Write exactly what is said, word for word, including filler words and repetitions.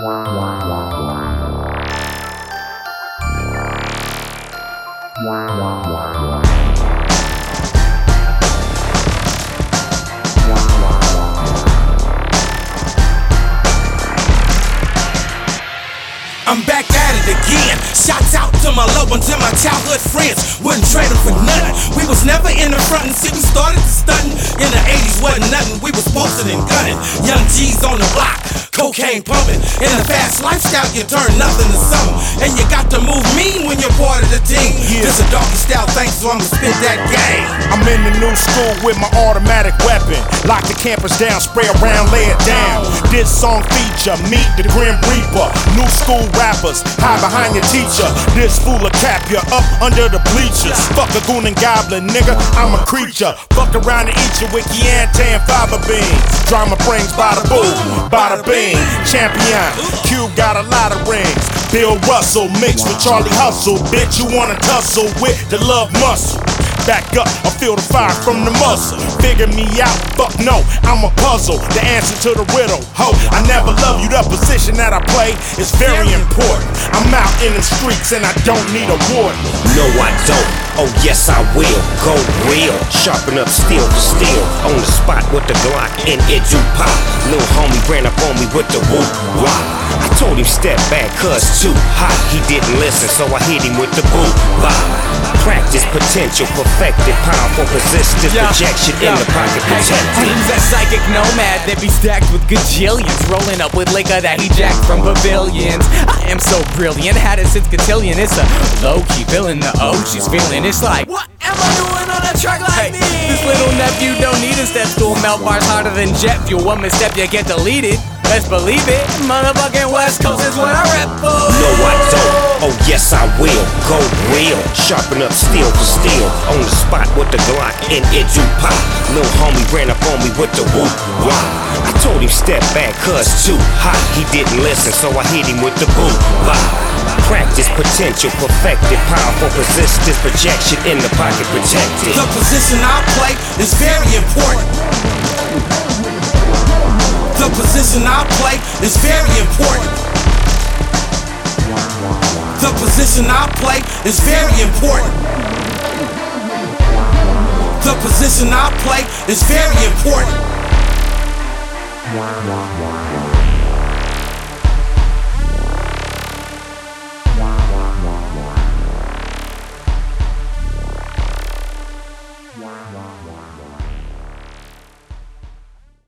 I'm back at it again. Shouts out to my loved ones and my childhood friends. Wouldn't trade them for nothing. We was never in the front and see we started to stuntin'. In the eighties wasn't nothing. We was posting and gunning. Young G's on the block, cocaine pumping. In a fast lifestyle, you turn nothing to something. And you got to move mean when you're part of the team. Yeah. This a doggy style thing, so I'ma spit that game. I'm in the new school with my automatic weapon. Lock the campus down, spray around, lay it down. This song feature, meet the Grim Reaper. New school rappers, hide behind your teacher. This fool will cap you up under the bleachers. Fuck a goon and goblin, nigga, I'm a creature. Fuck around and eat you with Chianti and fava beans. Drama brings bada boom, bada bing. Champion, Cube got a lot of rings. Bill Russell mixed with Charlie Hustle. Bitch, you wanna tussle with the love muscle. Back up, I feel the fire from the muscle. Figure me out, fuck no, I'm a puzzle. The answer to the riddle, ho, I never love you. The position that I play is very important. I'm out in the streets and I don't need a warden. No, I don't. Oh yes, I will. Go real. Sharpen up steel for steel. On the spot with the Glock and it do pop. Lil' homie ran up on me with the whoop wop. I told him step back cause too hot. He didn't listen, so I hit him with the boot bop. Practice potential, perfected, powerful, persistent yeah, projection yeah. in the pocket protected. He's that psychic nomad that be stacked with gajillions, rolling up with liquor that he jacked from pavilions. I am so brilliant, had it since cotillion. It's a low-key feeling the O she's feeling. It's like, what am I doing on a track like hey, this? This little nephew don't need a step stool. Melt bars harder than jet fuel. One misstep, you get deleted. Let's believe it. Motherfucking West Coast is what I rep for. No, I don't. Oh yes, I will. Go real. Sharpen up steel for steel. On the spot with the Glock and it do pop. Lil' homie ran up on me with the whoop wop. I told him step back cause too hot. He didn't listen, so I hit him with the boot bop. Practice potential, perfected, powerful, persistence, projection in the pocket protected. The position I play is very important. The position I play is very important. The position I play is very important. The position I play is very important.